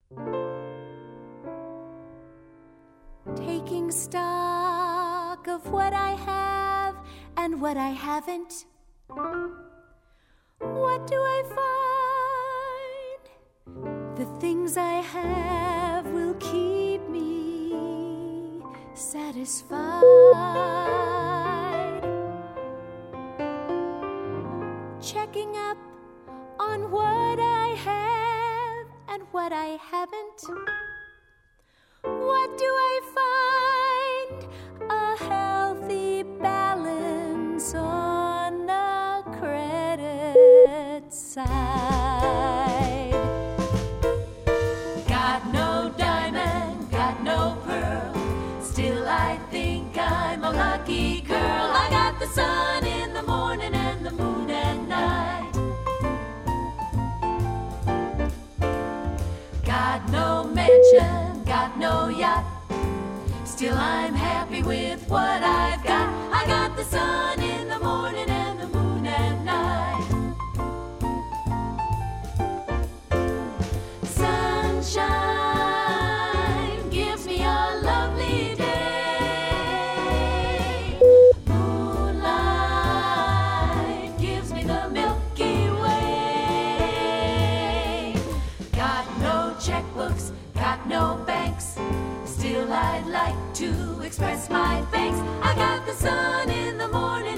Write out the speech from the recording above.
Taking stock of what I have and what I haven't. What do I find? The things I have will keep me satisfied. Checking up on what I have and what I haven't. What do I find? A healthy balance on the credit side. Got no diamond, got no pearl. Still I think I'm a lucky girl. I got the sun in the morning and the moon at night. Got no mansion, got no yacht. Still I'm happy with what I've got. I got the sun in the morning and the moon at night. Sunshine gives me a lovely day. Moonlight gives me the Milky Way. Got no checkbooks, got no banks. Still I'd like to express my thanks. I got the sun in the morning